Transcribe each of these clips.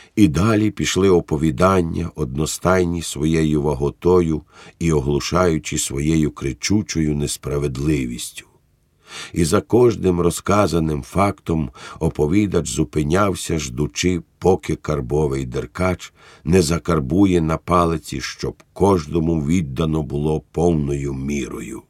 І далі пішли оповідання, одностайні своєю ваготою і оглушаючи своєю кричучою несправедливістю. І за кожним розказаним фактом оповідач зупинявся, ждучи, поки карбовий деркач не закарбує на палиці, щоб кожному віддано було повною мірою.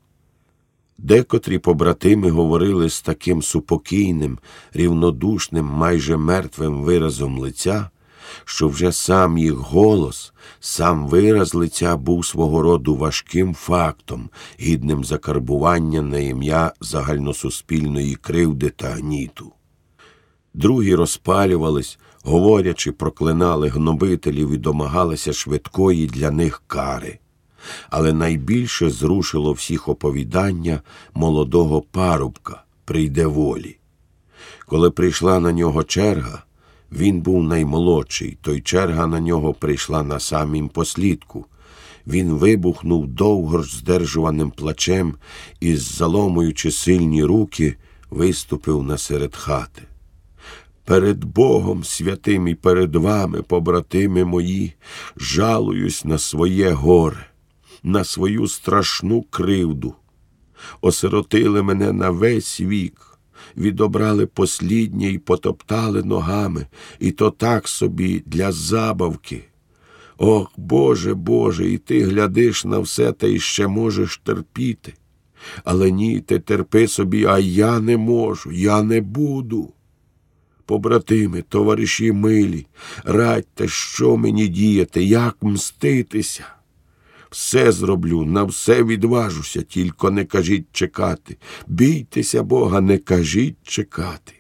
Декотрі побратими говорили з таким супокійним, рівнодушним, майже мертвим виразом лиця, що вже сам їх голос, сам вираз лиця був свого роду важким фактом, гідним закарбування на ім'я загальносуспільної кривди та гніту. Другі розпалювались, говорячи, проклинали гнобителів і домагалися швидкої для них кари. Але найбільше зрушило всіх оповідання молодого парубка «Прийде волі». Коли прийшла на нього черга, він був наймолодший, то й черга на нього прийшла на самім послідку. Він вибухнув довго здержуваним плачем і, заломуючи сильні руки, виступив насеред хати. «Перед Богом святим і перед вами, побратими мої, жалуюсь на своє горе, на свою страшну кривду. Осиротили мене на весь вік, відобрали посліднє і потоптали ногами, і то так собі для забавки. Ох, Боже, Боже, і ти глядиш на все та іще можеш терпіти. Але ні, ти терпи собі, а я не можу, я не буду. Побратими, товариші милі, радьте, що мені діяти, як мститися. Все зроблю, на все відважуся, тільки не кажіть чекати. Бійтеся Бога, не кажіть чекати».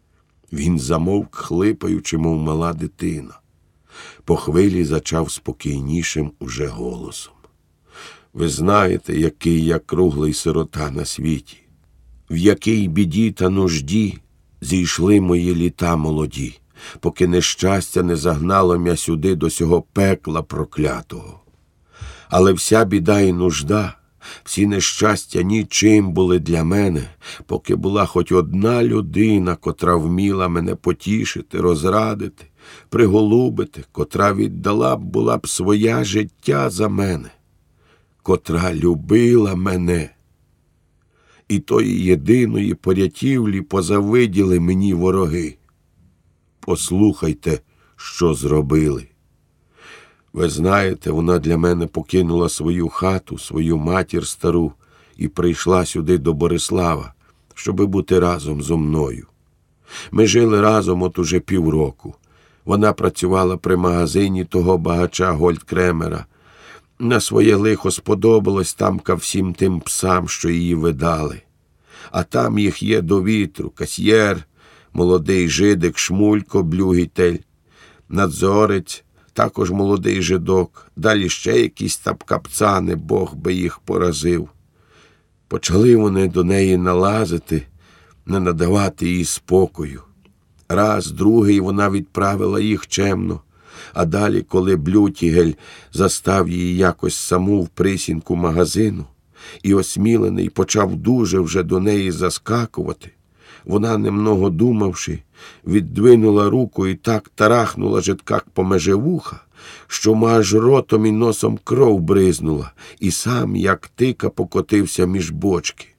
Він замовк, хлипаючи, мов мала дитина. По хвилі зачав спокійнішим уже голосом. «Ви знаєте, який я круглий сирота на світі, в якій біді та нужді зійшли мої літа молоді, поки нещастя не загнало м'я сюди до сього пекла проклятого. Але вся біда і нужда, всі нещастя нічим були для мене, поки була хоч одна людина, котра вміла мене потішити, розрадити, приголубити, котра віддала б була б своє життя за мене, котра любила мене. І тої єдиної порятівлі позавиділи мені вороги. Послухайте, що зробили. Ви знаєте, вона для мене покинула свою хату, свою матір стару і прийшла сюди до Борислава, щоби бути разом зо мною. Ми жили разом от уже півроку. Вона працювала при магазині того багача Гольдкремера. На своє лихо сподобалось тамка всім тим псам, що її видали. А там їх є до вітру: касьєр, молодий жидик Шмулько Блюгітель, надзорець, також молодий жидок, далі ще якісь капцани, Бог би їх поразив. Почали вони до неї налазити, не надавати їй спокою. Раз, другий вона відправила їх чемно, а далі, коли Блютігель застав її якось саму в присінку магазину і осмілений почав дуже вже до неї заскакувати, вона, немного думавши, віддвинула руку і так тарахнула жидка по межевуха, що аж ротом і носом кров бризнула, і сам, як тика, покотився між бочки.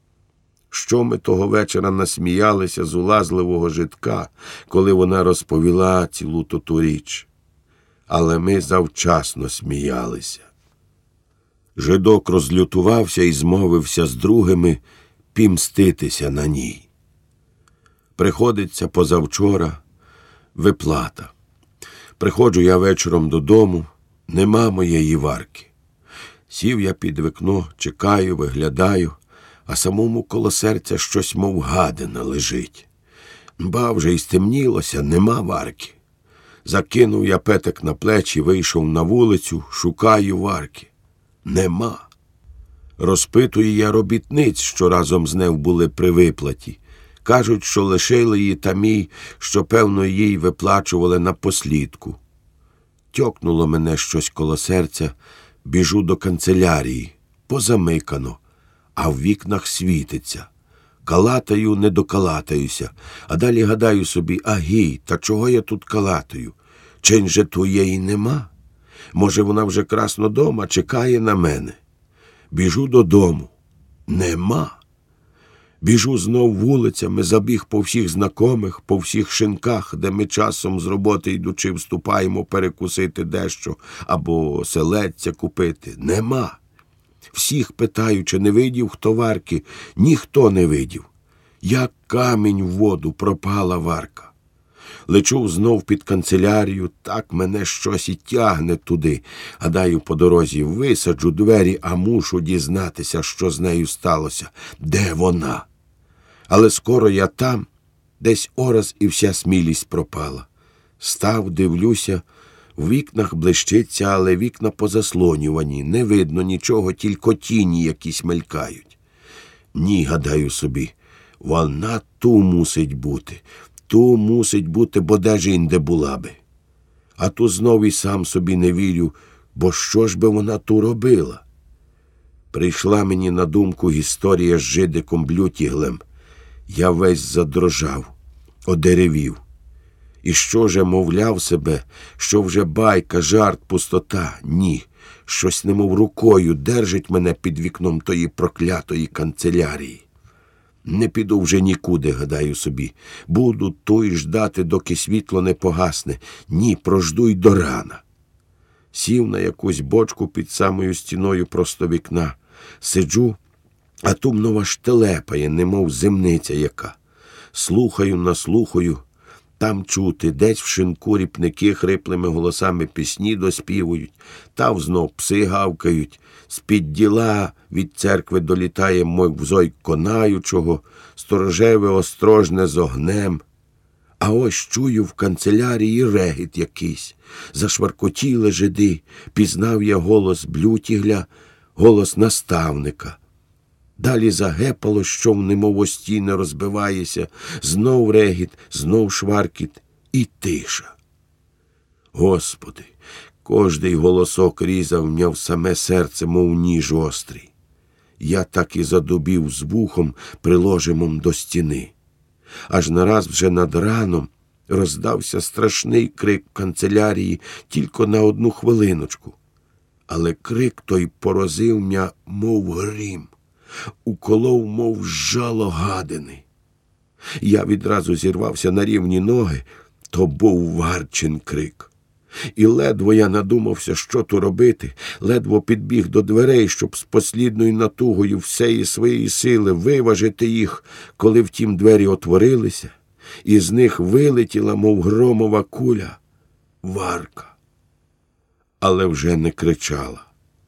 Що ми того вечора насміялися з улазливого жидка, коли вона розповіла цілу ту річ. Але ми завчасно сміялися. Жидок розлютувався і змовився з другими пімститися на ній. Приходиться позавчора виплата. Приходжу я вечором додому, нема моєї варки. Сів я під вікно, чекаю, виглядаю, а самому коло серця щось, мов гадина, лежить. Ба, вже й стемнілося, нема варки. Закинув я петик на плечі, вийшов на вулицю, шукаю варки. Нема. Розпитую я робітниць, що разом з нею були при виплаті. Кажуть, що лишили її тамій, що, певно, їй виплачували на послідку. Тьокнуло мене щось коло серця, біжу до канцелярії. Позамикано, а в вікнах світиться. Калатаю, не докалатаюся, а далі гадаю собі: агій, та чого я тут калатаю? Чинь же твоєї нема? Може, вона вже красно дома чекає на мене? Біжу додому. Нема. Біжу знов вулицями, забіг по всіх знакомих, по всіх шинках, де ми часом з роботи йдучи вступаємо перекусити дещо або селедця купити. Нема. Всіх питаю, чи не видів хто Варки. Ніхто не видів. Як камінь в воду пропала Варка. Лечу знов під канцелярію, так мене щось і тягне туди. Гадаю, по дорозі висаджу двері, а мушу дізнатися, що з нею сталося. Де вона? Але скоро я там, десь ораз і вся смілість пропала. Став, дивлюся, в вікнах блищиться, але вікна позаслонювані. Не видно нічого, тільки тіні якісь мелькають. Ні, гадаю собі, вона ту мусить бути. Ту мусить бути, бо де ж інде була би. А ту знов і сам собі не вірю, бо що ж би вона ту робила? Прийшла мені на думку історія з жидиком Блютіглем. Я весь задрожав, одеревів. І що же мовляв себе, що вже байка, жарт, пустота? Ні, щось немов рукою держить мене під вікном тої проклятої канцелярії. Не піду вже нікуди, гадаю собі. Буду тут ждати, доки світло не погасне. Ні, прожду й до рана. Сів на якусь бочку під самою стіною просто вікна. Сиджу, а тумнова ж телепає, немов земниця яка. Слухаю, наслухаю. Там чути, десь в шинку ріпники хриплими голосами пісні доспівують, там знов пси гавкають, з-під діла від церкви долітає мов зой конаючого, сторожеве острожне з огнем. А ось чую в канцелярії регіт якийсь, зашваркотіли жиди, пізнав я голос Блютігля, голос наставника. Далі загепало, що немов о стіни розбивається, знов регіт, знов шваркіт і тиша. Господи, кожний голосок різав мене в саме серце, мов ніж острий. Я так і задубів з вухом, приложимом до стіни. Аж нараз вже над раном роздався страшний крик в канцелярії тільки на одну хвилиночку. Але крик той поразив мене, мов грім. Уколов, мов жало гадини. Я відразу зірвався на рівні ноги, то був Варчин крик. І ледве я надумався, що то робити, ледве підбіг до дверей, щоб з послідною натугою всієї своєї сили виважити їх, коли втім двері отворилися, і з них вилетіла, мов громова куля, Варка. Але вже не кричала.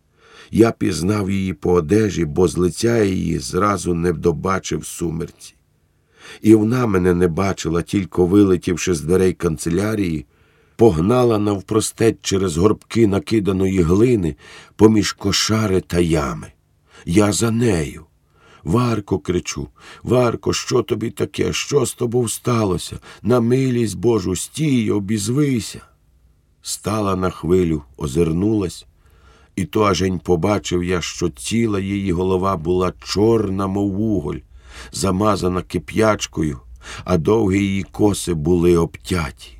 Я пізнав її по одежі, бо з лиця її зразу не добачив сумерці. І вона мене не бачила, тільки вилетівши з дверей канцелярії, погнала навпростець через горбки накиданої глини поміж кошари та ями. Я за нею. Варко, кричу, Варко, що тобі таке? Що з тобою сталося? На милість Божу, стій, обізвися. Стала на хвилю, озирнулась, і то ажень побачив я, що ціла її голова була чорна, мов уголь, замазана кип'ячкою, а довгі її коси були обтяті.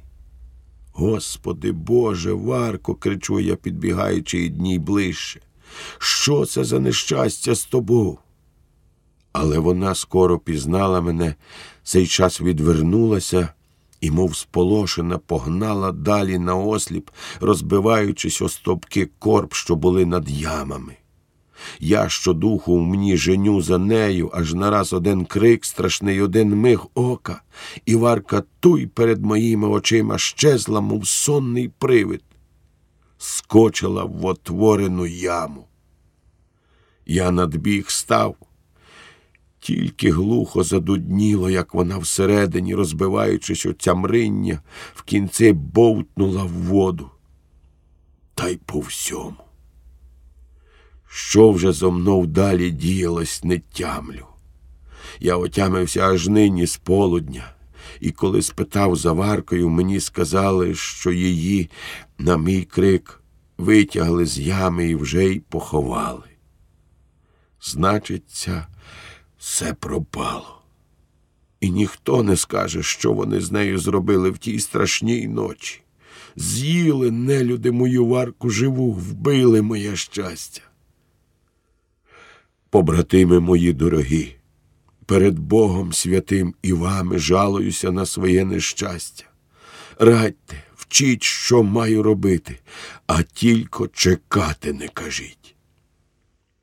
Господи Боже, Варко, кричу я, підбігаючи їй ближче, що це за нещастя з тобою? Але вона скоро пізнала мене, цей час відвернулася і, мов сполошена, погнала далі наосліп, розбиваючись о стовпки корб, що були над ямами. Я щодуху в мені женю за нею, аж нараз один крик страшний, один миг ока, і Варка туй перед моїми очима щезла, мов сонний привид. Скочила в отворену яму. Я надбіг став. Тільки глухо задудніло, як вона всередині, розбиваючись о тямриння, в кінці бовтнула в воду. Та й по всьому. Що вже зо мною далі діялось, не тямлю. Я отямився аж нині з полудня, і коли спитав за Варкою, мені сказали, що її, на мій крик, витягли з ями і вже й поховали. Значиться, все пропало. І ніхто не скаже, що вони з нею зробили в тій страшній ночі. З'їли нелюди мою варку живу, вбили моє щастя. Побратими мої дорогі, перед Богом святим і вами жалуюся на своє нещастя. Радьте, вчіть, що маю робити, а тільки чекати не кажіть.